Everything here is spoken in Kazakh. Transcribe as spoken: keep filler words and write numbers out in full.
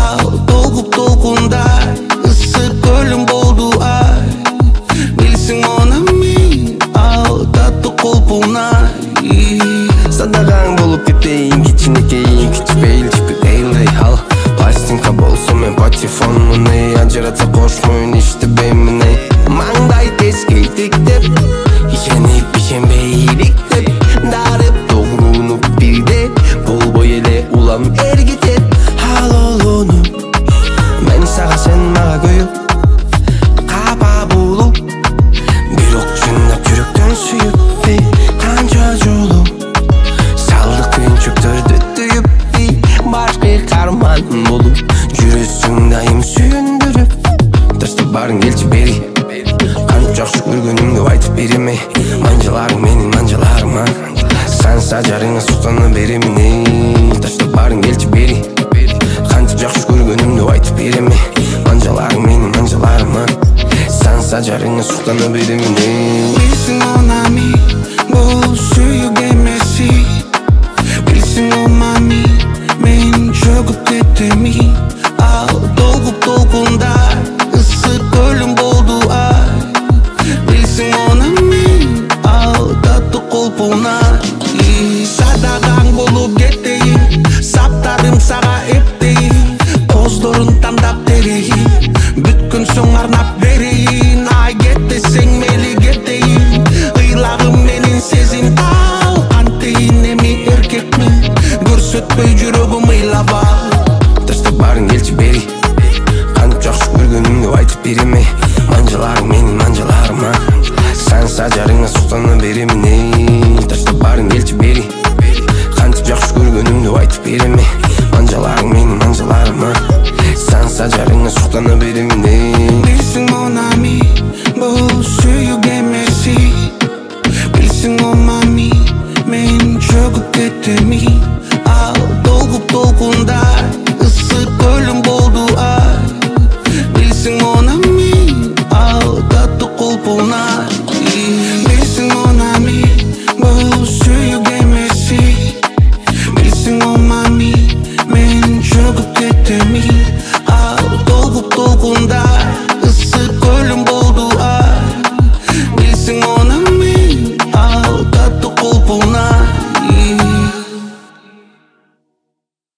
Al dolgup dolgunday ısık gölüm boldu ay. Bilsin ona min al tatlı kolpunay. Sadaqaң болып кетейін кичинекейін кичпейіл чиппейілдей ал пластинка болсо мен патефон мыны ажыратса кош мойын иштебеймин ей маңдай тескейтиктеп ишенип ишенбей иликтеп дарып тогурунуп бирде болбой эле улам эргитеп ал олонуп мен сага сен мага күйүп капа болуп бирок чындап жүрөктөн сүйүп канча жолу чөктөрдү түйүп башкы карман болуп жүрөсүң дайым сүйүндүрүп тырстап барың келчи бери кантип жакшы көргөнүңдү айтып берем эй манжаларың менин манжаларыма санса жарыңа суктана беремин эй таштап барың келчи бери кантип жакшы көргөнүңдү айтып берем эй манжаларың менин манжаларыма санса жарыңа суктана беремин эй Bilsin ona mi bu suyuk emesi. Bilsin o mami men çöküp ketemi. Al dolgup dolgunday ısık gölüm boldu ay. Bilsin ona min al tatlı kolpunay. Sadaqaң bolup keteyim saptarım sağa epteyim. Kozlorun tandap tereyim бүткөн соң арнап берейин ай кет десең мейли кетейин ыйлagым менин сезим ал кантейин эми эркекмин көрсөтпөй жүрөгүм ыйлап ал таштап барың келчи бери кантип жакшы көргөнүңдү айтып берем эй манжаларың менин манжаларыма санса жарыңа суктана беремин эй таштап барың келчи бери кантип жакшы көргөнүңдү айтып берем эй манжаларың менин манжаларыма санса жарыңа суктана беремин эй Bilsin ona mi bu suyuk emesi. Bilsin o mami men çöküp ketemi. Al dolgup dolgunday ısık gölüm boldu ay. Bilsin ona min al tatlı kolpunay. Bilsin ona mi bu suyuk emesi. Bilsin o mami men çöküp ketemi. Al dolgup dolgunday ısık gölüm boldu ay. Bilsin o